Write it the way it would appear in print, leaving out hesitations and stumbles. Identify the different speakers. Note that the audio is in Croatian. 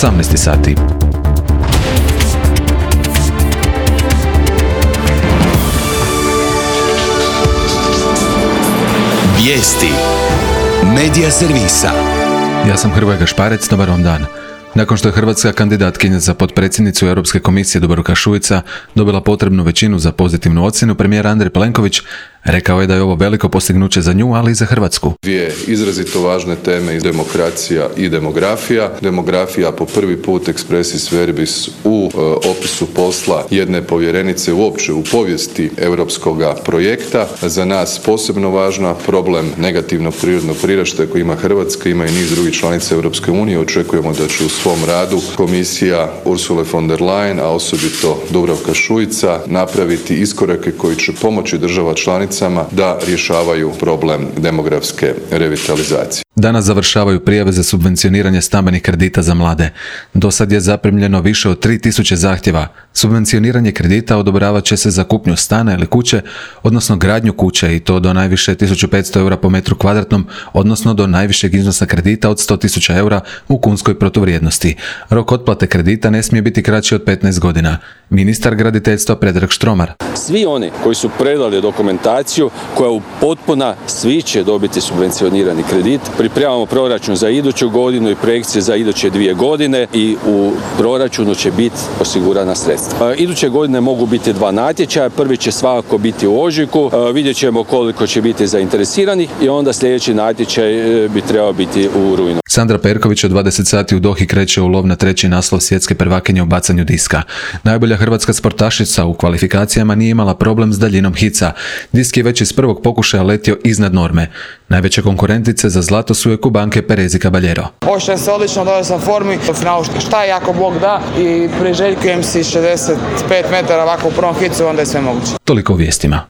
Speaker 1: 18 sati.
Speaker 2: Vijesti Medija servisa.
Speaker 1: Ja sam Hrvoje Gašparec, dobar vam dan. Nakon što je hrvatska kandidatkinja za potpredsjednicu Europske komisije Dubravka Šuica dobila potrebnu većinu za pozitivnu ocjenu, premijer Andrej Plenković rekao je da je ovo veliko postignuće za nju, ali i za Hrvatsku.
Speaker 3: Dvije izrazito važne teme, demokracija i demografija. Demografija po prvi put expressis verbis u opisu posla jedne povjerenice uopće u povijesti europskog projekta. Za nas posebno važna problem negativnog prirodnog priraštaja koji ima Hrvatska, ima i niz drugih članica Europske unije. Očekujemo da će u svom radu komisija Ursule von der Leyen, a osobito Dubravka Šuica, napraviti iskorake koji će pomoći država članica da rješavaju problem demografske revitalizacije.
Speaker 1: Danas završavaju prijave za subvencioniranje stambenih kredita za mlade. Do sad je zaprimljeno više od 3000 zahtjeva. Subvencioniranje kredita odobravat će se za kupnju stana ili kuće, odnosno gradnju kuće, i to do najviše 1500 eura po metru kvadratnom, odnosno do najvišeg iznosa kredita od 100.000 eura u kunskoj protuvrijednosti. Rok otplate kredita ne smije biti kraći od 15 godina. Ministar graditeljstva Predrag Štromar.
Speaker 4: Svi oni koji su predali dokumentaciju koja je potpuna, svi će dobiti subvencionirani kredit. Pripremamo proračun za iduću godinu i projekcije za iduće 2 godine i u proračunu će biti osigurana sredstva. Iduće godine mogu biti 2 natječaja, prvi će svakako biti u ožujku, vidjet ćemo koliko će biti zainteresiranih i onda sljedeći natječaj bi trebao biti u rujnu.
Speaker 1: Sandra Perković od 20 sati u Dohi kreće u lov na 3. naslov svjetske prvakinje u bacanju diska. Najbolja hrvatska sportašica u kvalifikacijama nije imala problem s daljinom hica. Disk je već iz prvog pokušaja letio iznad norme. Najveće konkurentice za zlato su je Kubanke Perez i Caballero.
Speaker 5: Ošao se odlično, dobro sam formi, u finalu šta je jako Bog da i priželjkujem si 65 metara ovako u prvom hicu, onda je sve moguće.
Speaker 1: Toliko u vijestima.